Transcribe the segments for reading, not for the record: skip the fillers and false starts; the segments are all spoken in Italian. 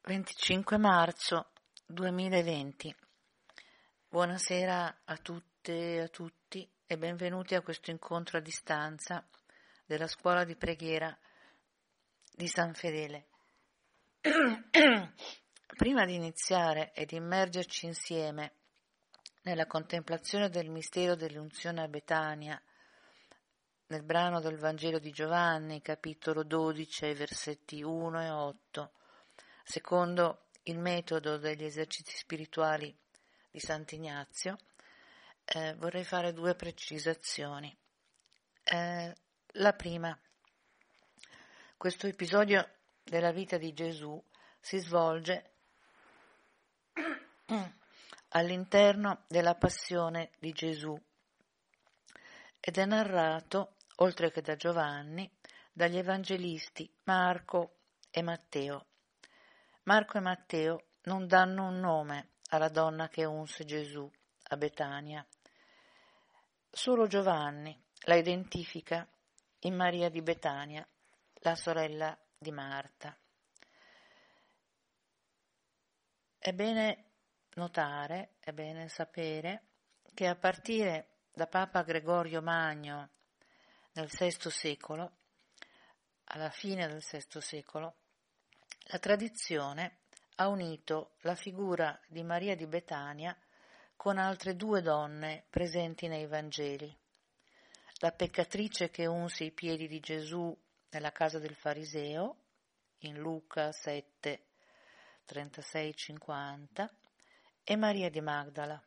25 marzo 2020. Buonasera a tutte e a tutti e benvenuti a questo incontro a distanza della scuola di preghiera di San Fedele. Prima di iniziare ed immergerci insieme nella contemplazione del mistero dell'unzione a Betania, nel brano del Vangelo di Giovanni, capitolo 12, versetti 1 e 8, secondo il metodo degli esercizi spirituali di Sant'Ignazio, vorrei fare due precisazioni. La prima, questo episodio della vita di Gesù si svolge all'interno della passione di Gesù ed è narrato, oltre che da Giovanni, dagli evangelisti Marco e Matteo. Marco e Matteo non danno un nome alla donna che unse Gesù a Betania. Solo Giovanni la identifica in Maria di Betania, la sorella di Marta. È bene notare, è bene sapere che a partire da Papa Gregorio Magno nel VI secolo, alla fine del VI secolo, la tradizione ha unito la figura di Maria di Betania con altre due donne presenti nei Vangeli. La peccatrice che unse i piedi di Gesù nella casa del fariseo, in Luca 7, 36-50, e Maria di Magdala.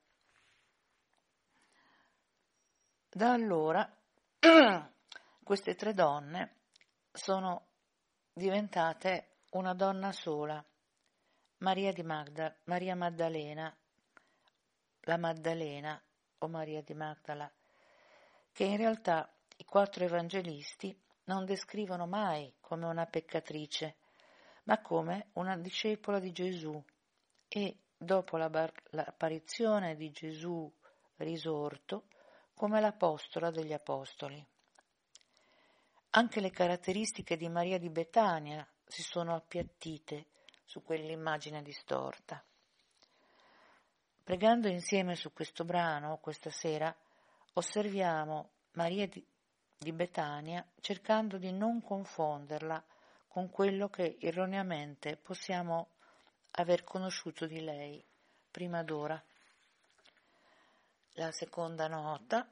Da allora queste tre donne sono diventate una donna sola, Maria Maddalena, la Maddalena o Maria di Magdala, che in realtà i quattro evangelisti non descrivono mai come una peccatrice, ma come una discepola di Gesù e, dopo l'apparizione di Gesù risorto, come l'apostola degli apostoli. Anche le caratteristiche di Maria di Betania si sono appiattite su quell'immagine distorta. Pregando insieme su questo brano, questa sera, osserviamo Maria di Betania cercando di non confonderla con quello che erroneamente possiamo aver conosciuto di lei prima d'ora. La seconda nota.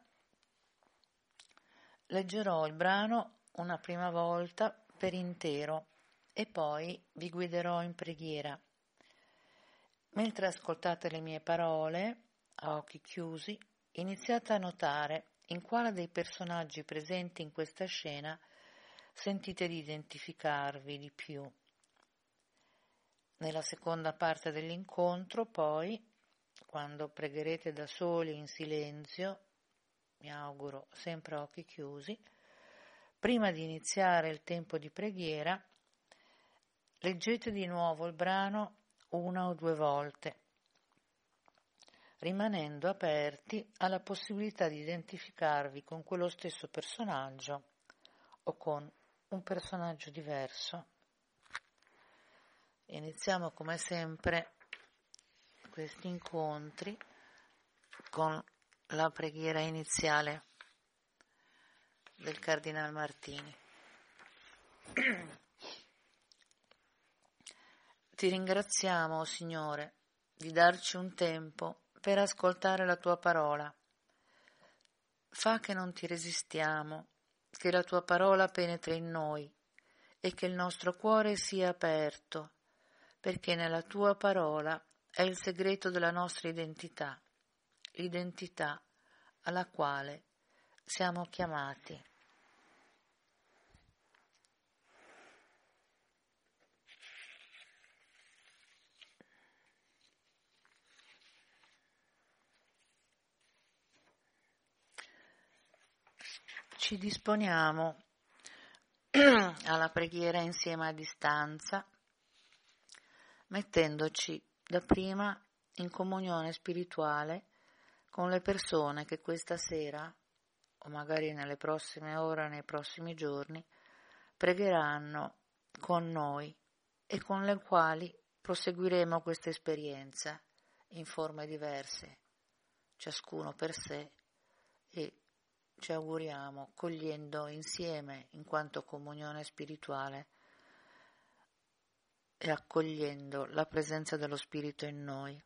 Leggerò il brano una prima volta per intero e poi vi guiderò in preghiera. Mentre ascoltate le mie parole, a occhi chiusi, iniziate a notare in quale dei personaggi presenti in questa scena sentite di identificarvi di più. Nella seconda parte dell'incontro, poi, quando pregherete da soli in silenzio, mi auguro sempre a occhi chiusi, prima di iniziare il tempo di preghiera, leggete di nuovo il brano una o due volte, rimanendo aperti alla possibilità di identificarvi con quello stesso personaggio o con un personaggio diverso. Iniziamo come sempre questi incontri con la preghiera iniziale del Cardinal Martini. Ti ringraziamo, Signore, di darci un tempo per ascoltare la Tua parola. Fa che non ti resistiamo, che la Tua parola penetri in noi e che il nostro cuore sia aperto, perché nella Tua parola è il segreto della nostra identità, l'identità alla quale siamo chiamati. Ci disponiamo alla preghiera insieme a distanza, mettendoci dapprima in comunione spirituale con le persone che questa sera, o magari nelle prossime ore, nei prossimi giorni, pregheranno con noi e con le quali proseguiremo questa esperienza in forme diverse, ciascuno per sé, e ci auguriamo, cogliendo insieme in quanto comunione spirituale e accogliendo la presenza dello Spirito in noi.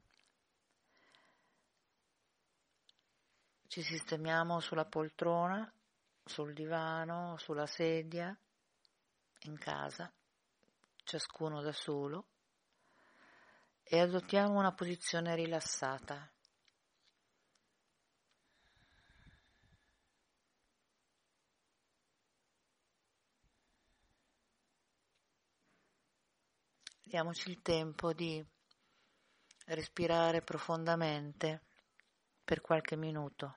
Ci sistemiamo sulla poltrona, sul divano, sulla sedia, in casa, ciascuno da solo, e adottiamo una posizione rilassata. Diamoci il tempo di respirare profondamente per qualche minuto.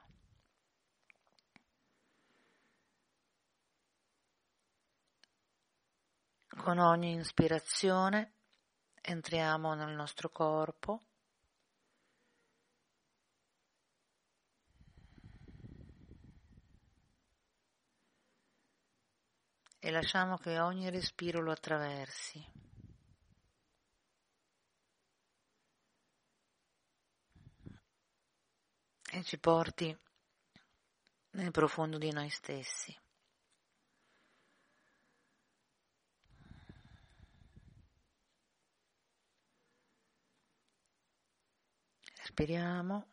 Con ogni ispirazione entriamo nel nostro corpo e lasciamo che ogni respiro lo attraversi. E ci porti nel profondo di noi stessi. Respiriamo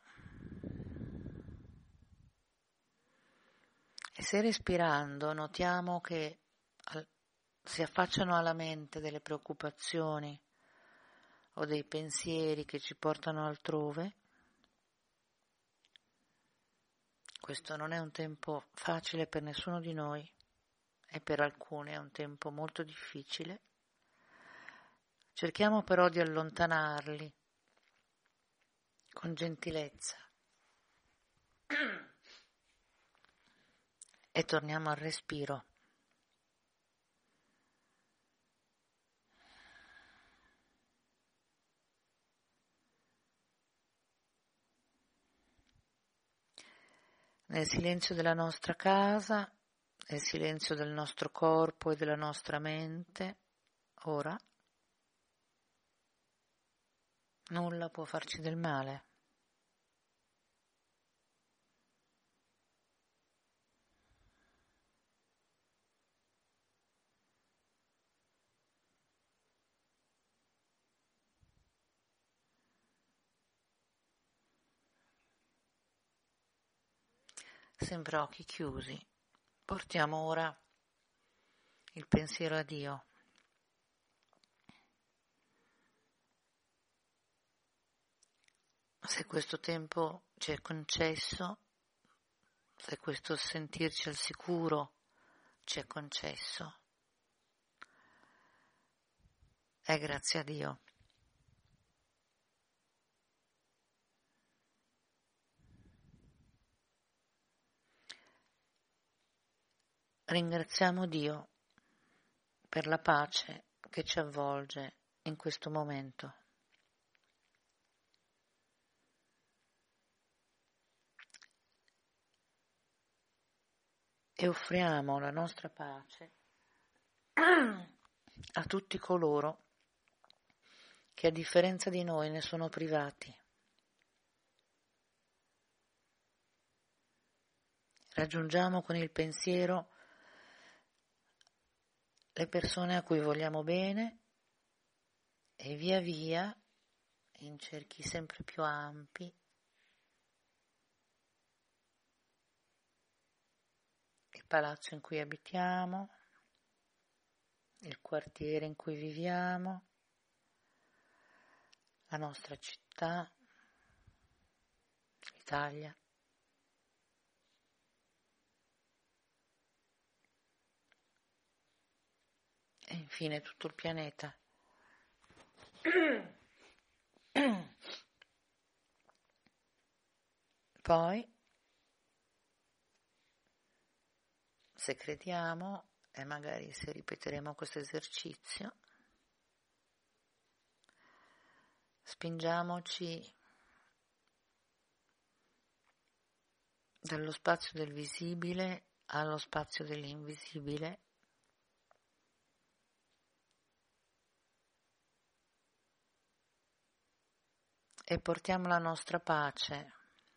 e se respirando notiamo che si affacciano alla mente delle preoccupazioni o dei pensieri che ci portano altrove, questo non è un tempo facile per nessuno di noi e per alcuni è un tempo molto difficile. Cerchiamo però di allontanarli con gentilezza e torniamo al respiro. Nel silenzio della nostra casa, nel silenzio del nostro corpo e della nostra mente, ora nulla può farci del male. Sempre occhi chiusi, portiamo ora il pensiero a Dio. Se questo tempo ci è concesso, se questo sentirci al sicuro ci è concesso, è grazie a Dio. Ringraziamo Dio per la pace che ci avvolge in questo momento. E offriamo la nostra pace a tutti coloro che a differenza di noi ne sono privati. Raggiungiamo con il pensiero le persone a cui vogliamo bene e via via, in cerchi sempre più ampi, il palazzo in cui abitiamo, il quartiere in cui viviamo, la nostra città, l'Italia. E infine tutto il pianeta. Poi, se crediamo, e magari se ripeteremo questo esercizio, spingiamoci dallo spazio del visibile allo spazio dell'invisibile, e portiamo la nostra pace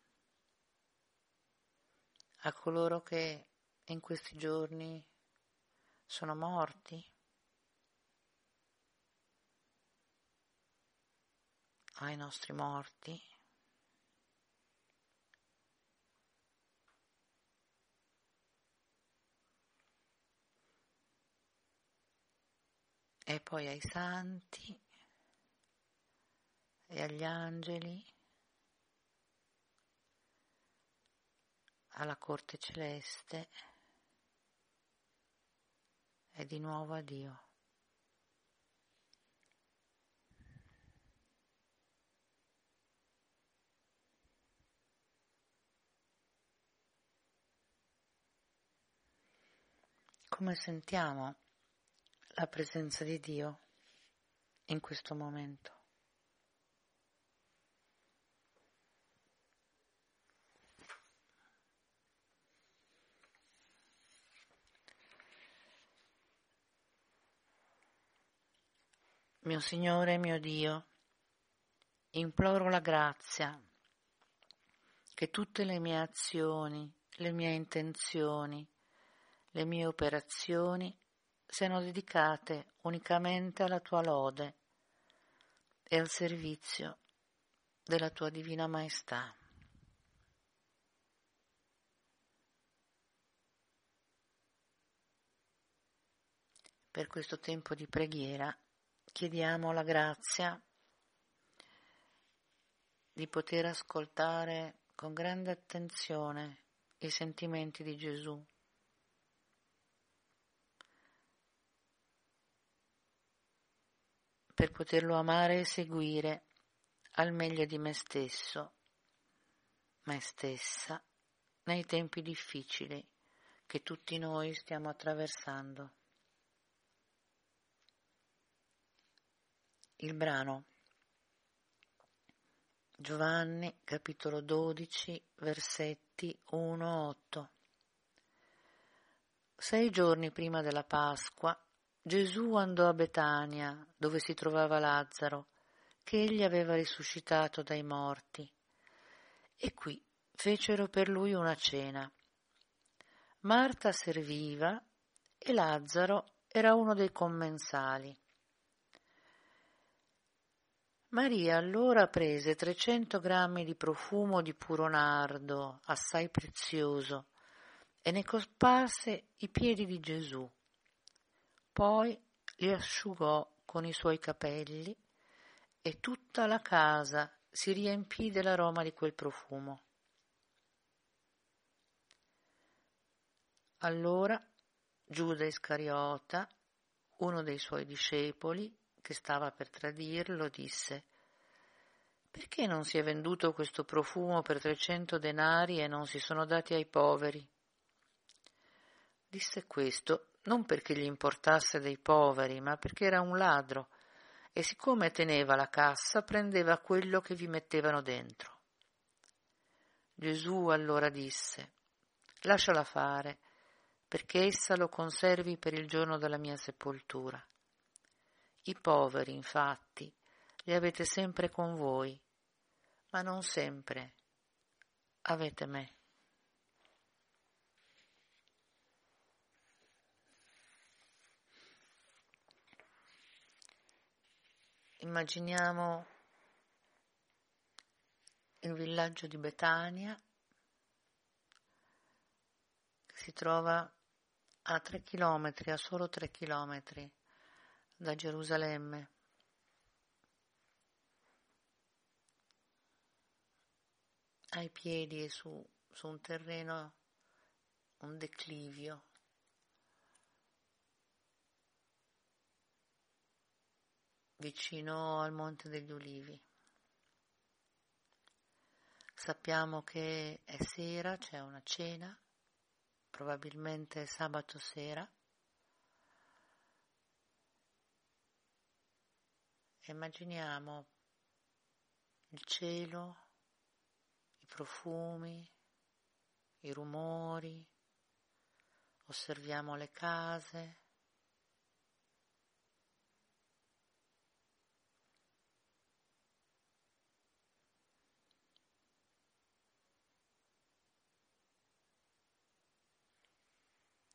a coloro che in questi giorni sono morti, ai nostri morti, e poi ai santi e agli angeli, alla corte celeste e di nuovo a Dio. Come sentiamo la presenza di Dio in questo momento? Mio Signore e mio Dio, imploro la grazia che tutte le mie azioni, le mie intenzioni, le mie operazioni siano dedicate unicamente alla tua lode e al servizio della tua Divina Maestà. Per questo tempo di preghiera chiediamo la grazia di poter ascoltare con grande attenzione i sentimenti di Gesù, per poterlo amare e seguire al meglio di me stesso, me stessa, nei tempi difficili che tutti noi stiamo attraversando. Il brano Giovanni, capitolo 12, versetti 1-8. 6 giorni prima della Pasqua, Gesù andò a Betania, dove si trovava Lazzaro, che egli aveva risuscitato dai morti, e qui fecero per lui una cena. Marta serviva e Lazzaro era uno dei commensali. Maria allora prese 300 grammi di profumo di puro nardo, assai prezioso, e ne cosparse i piedi di Gesù. Poi li asciugò con i suoi capelli e tutta la casa si riempì dell'aroma di quel profumo. Allora Giuda Iscariota, uno dei suoi discepoli, che stava per tradirlo, disse: «Perché non si è venduto questo profumo per 300 denari e non si sono dati ai poveri?» Disse questo non perché gli importasse dei poveri, ma perché era un ladro, e siccome teneva la cassa prendeva quello che vi mettevano dentro. Gesù allora disse: «Lasciala fare, perché essa lo conservi per il giorno della mia sepoltura. I poveri, infatti, li avete sempre con voi, ma non sempre avete me». Immaginiamo il villaggio di Betania, che si trova a 3 chilometri, a solo 3 chilometri da Gerusalemme. Ai piedi e su un terreno, un declivio. Vicino al Monte degli Ulivi. Sappiamo che è sera, c'è una cena, probabilmente è sabato sera. Immaginiamo il cielo, i profumi, i rumori, osserviamo le case.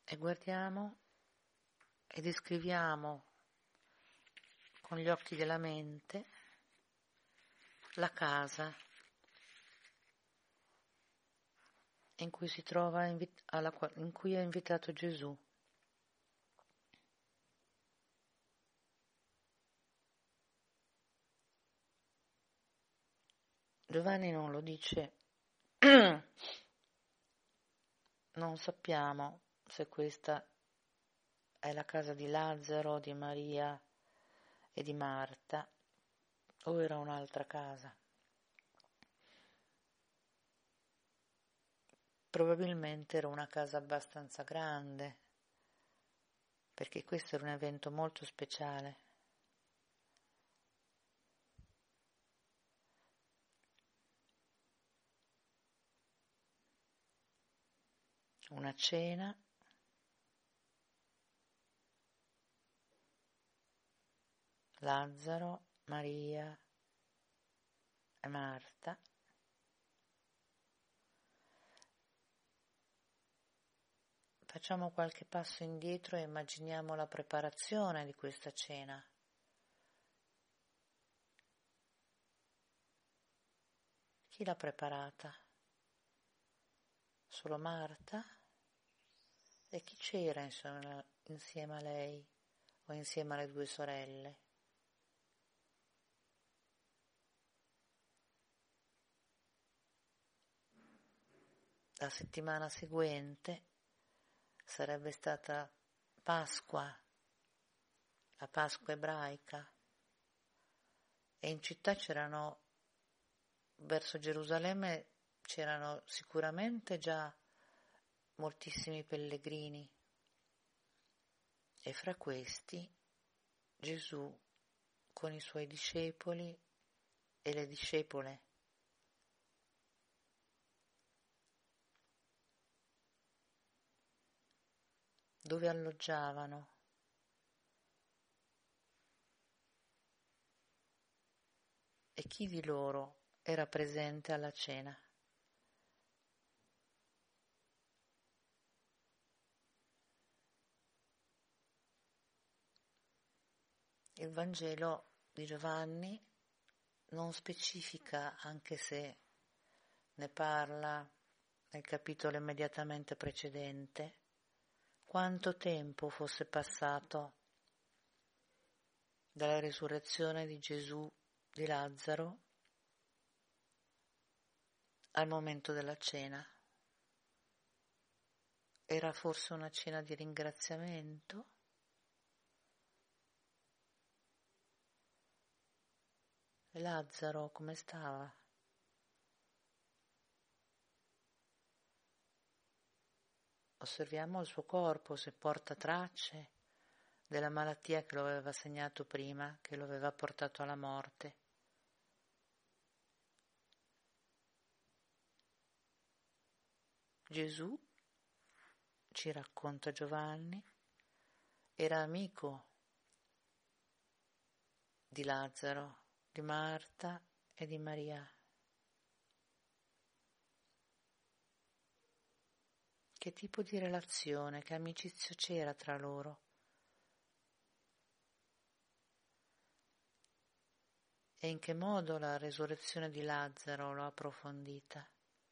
e guardiamo e descriviamo con gli occhi della mente la casa in cui si trova, in cui è invitato Gesù. Giovanni non lo dice, non sappiamo se questa è la casa di Lazzaro, di Maria e di Marta, o era un'altra casa. Probabilmente era una casa abbastanza grande, perché questo era un evento molto speciale. Una cena, Lazzaro, Maria e Marta. Facciamo qualche passo indietro e immaginiamo la preparazione di questa cena. Chi l'ha preparata? Solo Marta? E chi c'era insieme a lei o insieme alle due sorelle? La settimana seguente sarebbe stata Pasqua, la Pasqua ebraica, e in città verso Gerusalemme c'erano sicuramente già moltissimi pellegrini, e fra questi Gesù con i suoi discepoli e le discepole. Dove alloggiavano? E chi di loro era presente alla cena? Il Vangelo di Giovanni non specifica, anche se ne parla nel capitolo immediatamente precedente, quanto tempo fosse passato dalla risurrezione di Gesù di Lazzaro al momento della cena. Era forse una cena di ringraziamento? E Lazzaro come stava? Osserviamo il suo corpo, se porta tracce della malattia che lo aveva segnato prima, che lo aveva portato alla morte. Gesù, ci racconta Giovanni, era amico di Lazzaro, di Marta e di Maria. Che tipo di relazione, che amicizia c'era tra loro? E in che modo la resurrezione di Lazzaro l'ha approfondita?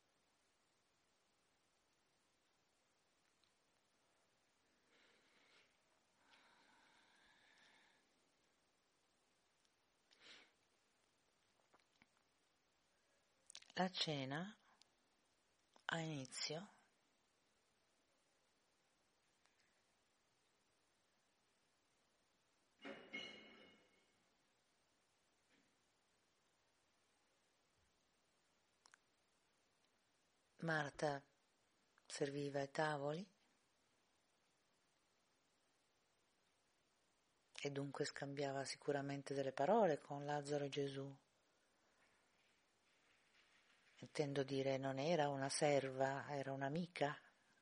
La cena ha inizio Marta serviva ai tavoli e dunque scambiava sicuramente delle parole con Lazzaro e Gesù. Intendo dire, non era una serva, era un'amica.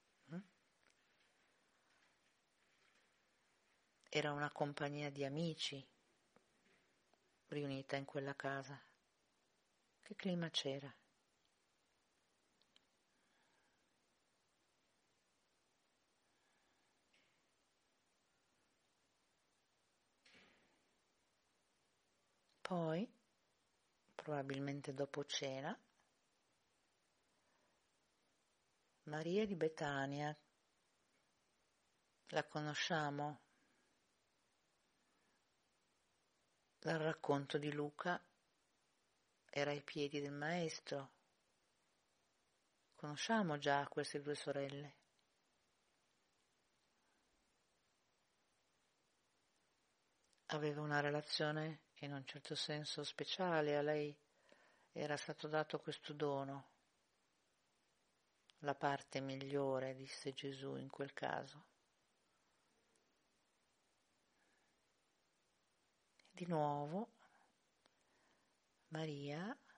Era una compagnia di amici riunita in quella casa. Che clima c'era? Poi, probabilmente dopo cena, Maria di Betania, la conosciamo dal racconto di Luca, era ai piedi del Maestro. Conosciamo già queste due sorelle. Aveva una relazione in un certo senso speciale, a lei era stato dato questo dono, la parte migliore, disse Gesù in quel caso. Di nuovo, Maria